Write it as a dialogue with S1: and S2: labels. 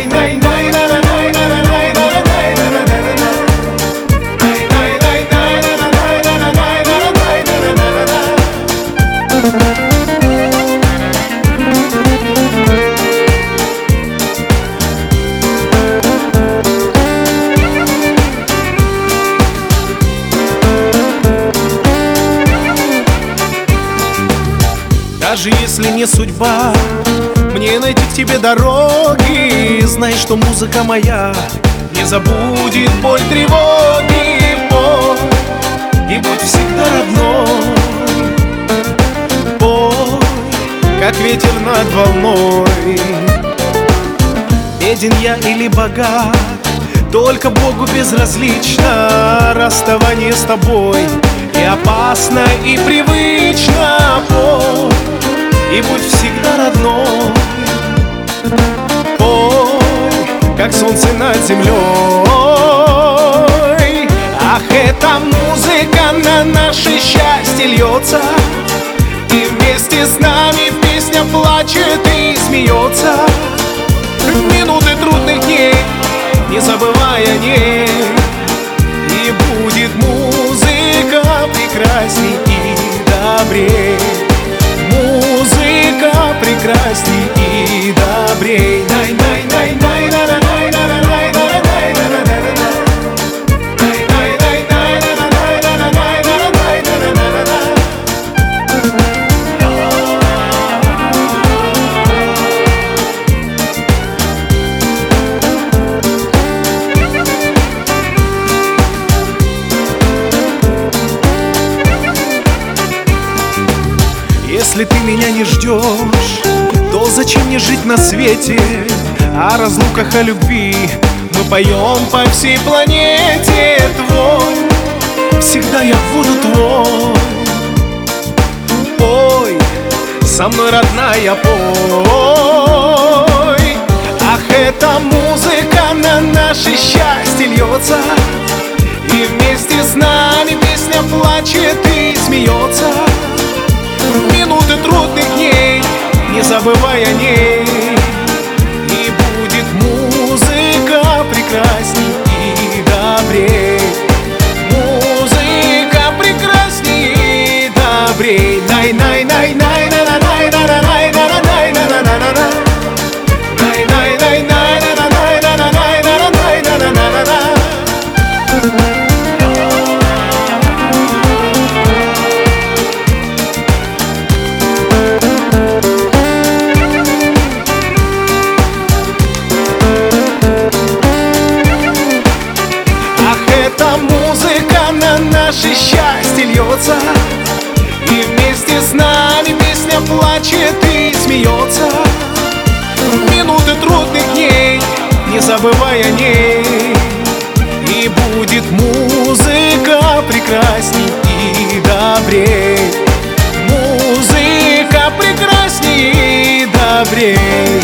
S1: Даже если не судьба мне найти к тебе дороги, знай, что музыка моя не забудет боль, тревоги. Пой и будь всегда родной. Пой, как ветер над волной. Беден я или богат, только Богу безразлично расставание с тобой. И опасно, и привычно. Пой и будь всегда родной. Пой, как солнце над землей. Ах, эта музыка на наше счастье льется, и вместе с нами песня плачет и смеется. В минуты трудных дней, не забывая о ней, и будет музыка прекрасней и добрей. Музыка прекрасней и добрей. Если ты меня не ждешь, то зачем мне жить на свете? О разлуках, о любви мы поем по всей планете. Твой, всегда я буду твой. Пой, со мной, родная, пой. Ах, эта музыка на наше счастье льется, и вместе с нами песня плачет и смеется. В минуты трудных дней, не забывай о ней, и будет музыка прекрасней и добрей. Музыка прекрасней и добрей. Музыка на наше счастье льется, и вместе с нами песня плачет и смеется. В минуты трудных дней, не забывай о ней, и будет музыка прекрасней и добрей. Музыка прекрасней и добрей.